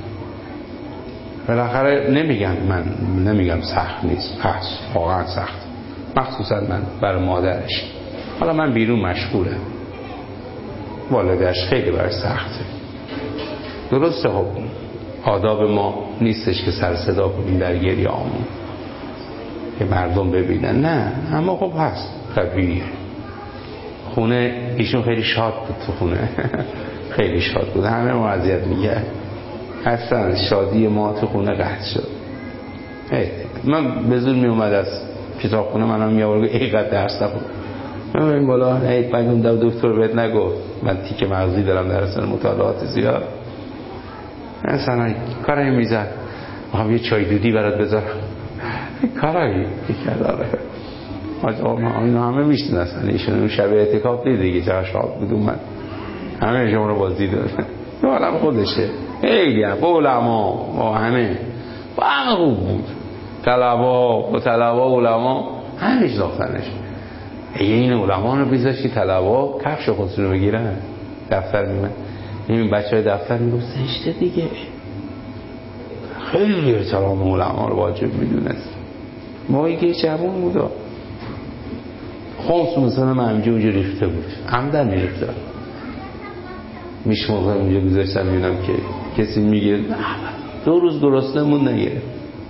بالاخره نمیگم، من نمیگم سخت نیست، پس واقعا سخت، مخصوصا من برای مادرش. حالا من بیرون مشغولم، والدش خیلی برای سخته. درسته خب آداب ما نیستش که سر صدا کنیم در گریه آمون که مردم ببینن، نه، اما خب هست طبیعیه. خونه ایشون خیلی شاد بود تو خونه خیلی شاد بود، همه ما اذیت میگه اصلا شادی ما تو خونه قطع شد. من به زور می اومد از کتاب خونه منم می آورد اینقدر درس نخون، من این بالا ای بگم دو دکتر بهت نگفت من تیک مغزی دارم در اصل مطالعات زیاد، مثلا کاری میزد میخوام یه چای دودی برات بذارم، کاری دیگه داره ما اینا همه میشناسن ایشون. اون شب اعتکاف دید دیگه چقدر شاد بود من، همه شما رو بازدید داره، حالا خودشه خیلی هم علما و همه و همه خوب بود، طلبا و طلبا و علما همه شناختنش. این علما رو بیزاشی طلبا کفش خودشون رو بگیرن دفتر میمن، این بچه های دفتر میگفت زشته دیگه، خیلی احترام علما رو واجب میدونست. ما یکی جوان بودا خمس مثلا منجه اونجا ریخته بود، عمدن میریخته، میشموزم اونجا گذاشتم میبینم که کسی میگه دو روز گرسنه مون نگیره.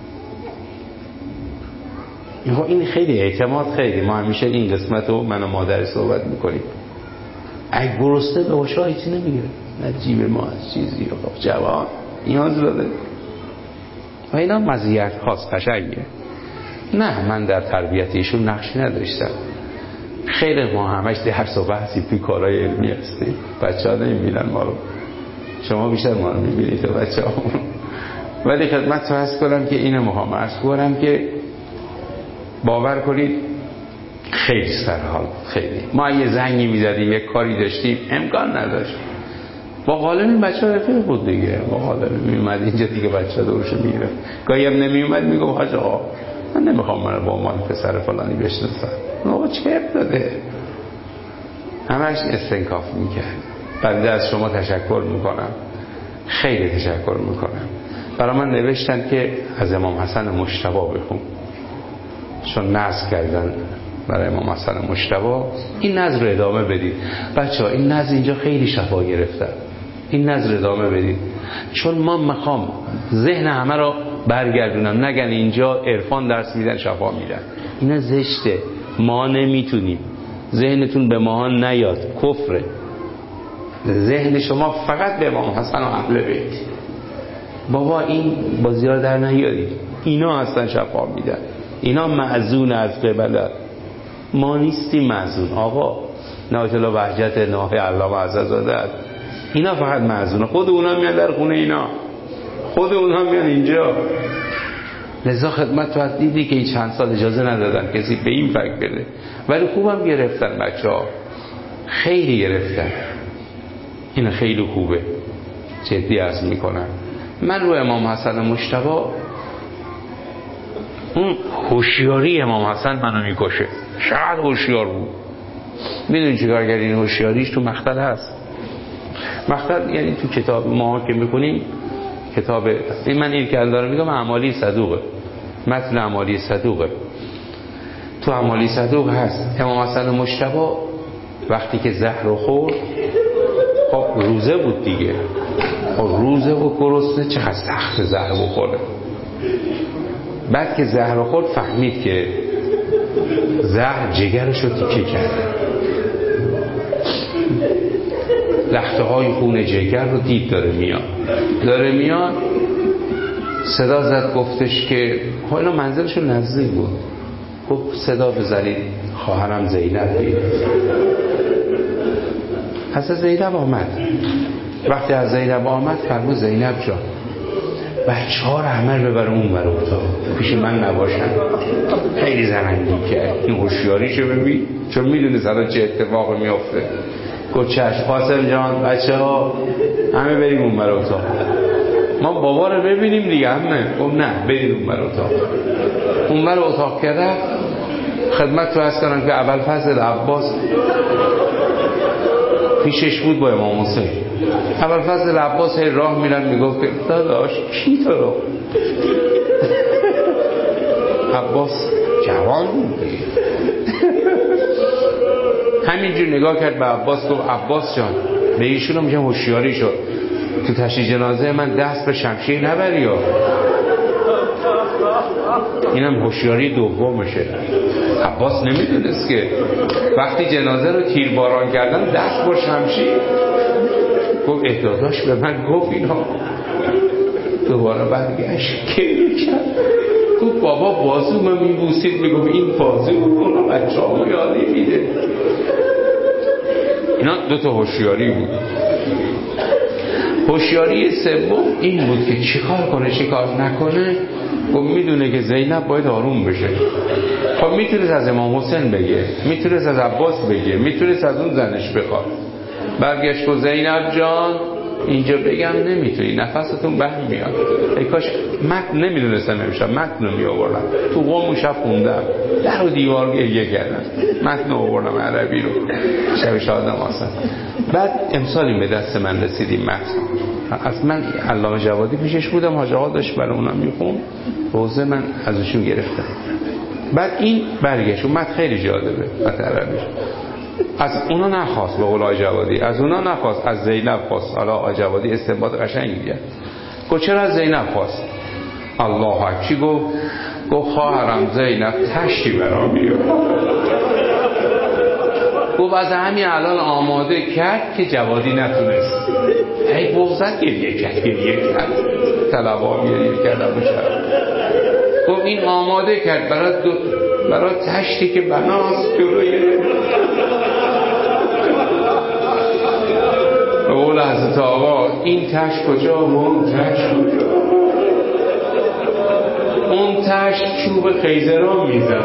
این خیلی اعتماد، خیلی ما همیشه این قسمت رو من و مادر صحبت میکنیم، اگه گرسنه به وشا هیچی نمیگیره، نه جیب ما از چیزی رو خب جوان نیاز داره و اینا مزیت خاص قشنگه. نه من در تربیت ایشون نقشی نداشتم، خیلی ما همش درس و بحثی پی کارهای علمی هستیم، بچه ها نمیبینن ما رو، شما بیشتر ما رو میبینید و بچه ها. ولی خدمت تو هست کنم که اینو مخوام عرض کنم که باور کنید خیلی سرحال، خیلی ما یه زنگی میزدیم یک کاری داشتیم امکان نداشت، با غالب این بچه ها رفیق بود دیگه، با غالب میومد اینجا دیگه بچه ها دورشو میگرفت، گاهی هم نمیومد میگفت حاج آقا من نمیخوام من با عنوان پسر فلانی بشناسم، آقا چه داده، همش استنکاف میکرد. بنده از شما تشکر میکنم، خیلی تشکر میکنم. برای من نوشتن که از امام حسن مجتبی بخون، چون نذر کردن برای امام حسن مجتبی، این نذر رو ادامه بدید بچه ها، این نذر اینجا خیلی شفا گرفتن، این نذر ادامه بدید، چون ما میخوام ذهن همه رو برگردونم، نگن اینجا عرفان درس میدن شفا میدن، اینا زشته، ما نمیتونیم، ذهنتون به ما نیاد، کفره، ذهن شما فقط به امام حسن و اهل بیت، بابا این بازی ها در نیارید، اینا هستن شفا میدن، اینا معزون از قبلت، ما نیستیم معزون آقا، نهایت الله وحجت ناهی علامه عزازاده، اینا فقط معزونه، خود اونا میان در خونه اینا، خود اونا میان اینجا. لذا خدمت تو دیدی که این چند سال اجازه ندادن کسی به این فکر بده، ولی خوبم گرفتن بچه ها، خیلی گرفتن، این خیلی خوبه، جدی عرض میکنم. من رو امام حسن مجتبی اون هوشیاری امام حسن منو میکشه. چقدر هوشیار بود. میدونی چیکار کرد؟ این هوشیاریش تو مقتل هست. مقتل یعنی تو کتاب ما که میکنیم، کتاب این من این که دارم میگم اعمالی صدوقه، متن اعمالی صدوقه. تو اعمالی صدوق هست امام حسن مجتبی وقتی که زهر خورد، خب روزه بود دیگه، خب روزه و گرسنه چقدر سخت زهر بخوره. بعد که زهر خورد فهمید که زهر جگرش رو تیکه کرده، لخته های خون جگر رو دید داره میاد داره میاد صدا زد، گفتش که حالا منزلشون نزدیک بود، گفت صدا بزنید خواهرم زینب بیاد. حضرت زینب آمد. وقتی از زینب آمد فرمود زینب جان بچه ها رو همه ببر اون بر اتاق، پیش من نباشن. خیلی زرنگی کرد. این هوشیاریشو ببین، چون میدونه الان چه اتفاقی میافته. گفت چشم قاسم جان بچه ها همه بریم اون بر اتاق، ما بابا رو ببینیم دیگه. همه گفت نه بریم اون بر اتاق. اون بر اتاق که رفت خدمت تو هست کنم که اول فضل عباس پیشش بود با امام حسین. اول فضل عباس هی راه میرن میگفت که داداش کی تو رو؟ عباس جوان بود همینجور نگاه کرد به عباس، گفت عباس جان به ایشونو میگم هوشیاری شد، تو تشییع جنازه من دست به شمشیر نبری ها. اینم هوشیاری دومشه. عباس نمیدونست که وقتی جنازه رو تیرباران کردن دست با شمشیر. گفت احتیاطاش به من گفت اینا. دوباره برگشت که کرد گفت بابا بازو من میبوسید، میگفت این بازو اون بچه ها رو یادی میده. اینا دوتا هوشیاری بود. هوشیاری سوم این بود که چیکار کنه چیکار نکنه. گفت میدونه که زینب باید آروم بشه. خب میتونست از امام حسین بگه، میتونست از عباس بگه، میتونست از اون زنش بخواد. برگشت گفت زینب جان اینجا بگم نمیتونی، نفستون بهم میاد. ای کاش متن نمیدونستم امشب متن رو میآوردم، تو قوم اون شب خوندم در و دیوار گریه کردم، متن رو آوردم عربی رو شب شادم آسان. بعد امسالی به دست من رسیدیم متن. از من علامه جوادی پیشش بودم، حاج آقا داشت برای اونا میخوند، روزه من ازشون گرفتم. بعد این برگشت و متن خیلی جالبه، متن عربی از اونا نخواست، به قول آقای جوادی از اونا نخواست، از زینب خواست. حالا آقای جوادی استنباط قشنگی کرد. گفت چرا از زینب خواست؟ الله اکبر. چی گفت؟ گفت خواهرم زینب تشتی برام بیاره. گفت از همین الان آماده کرد که جوادی نتونست. ای بغضت گریه کرد گریه کرد طلبا گریه کردم بشرم. گفت این آماده کرد برای دو برای تشتی که بناست جلوی به قول حضرت آقا این تشت کجا و اون تشت کجا. اون تشت چوب خیزران میزد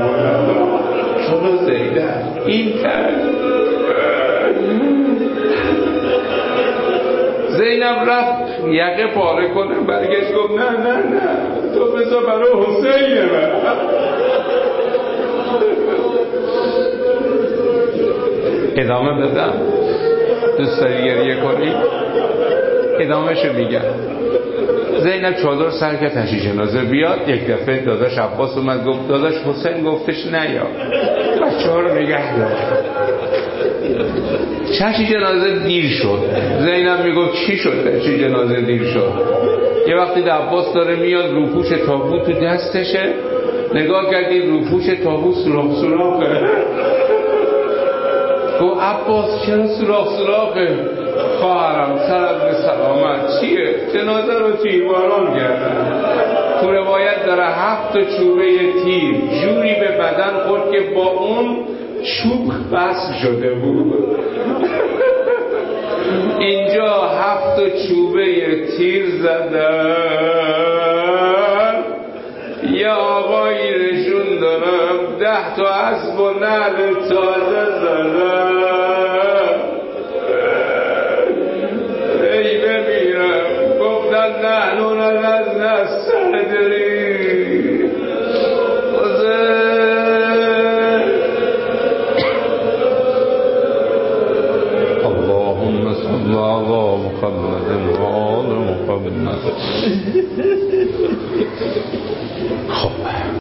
شما زیدن این تشت. زینب رفت یقه پاره کنه، برگشت گفت نه نه نه تو بذار برای حسین من. ادامه بدم دوست داری گریه کنی؟ ادامه شو میگم. زینب چادر سر که تشییع جنازه بیاد، یک دفعه داداش عباس اومد گفت داداش حسین گفتش نیا بچه ها رو نگه دار. تشییع جنازه دیر شد. زینب میگفت چی شد تشییع جنازه دیر شد؟ یه وقتی عباس داره میاد روپوش تابوت تو دستشه، نگاه کردید روپوش تابوت سوراخ سوراخه. گفت عباس چرا سوراخ سوراخه؟ خواهرم سرت به سلامت. چیه؟ جنازه رو تیرباران کردن. تو روایت داره هفت چوبه تیر جوری به بدن خورد که با اون چوب بس شده بود. اینجا هفت چوبه تیر زدن. یه آقایی نشون دارم ده تا اسب و نعل تازه زدن. ای بمیرم گفتن نه بری اللهم صل على محمد و آل محمد. خب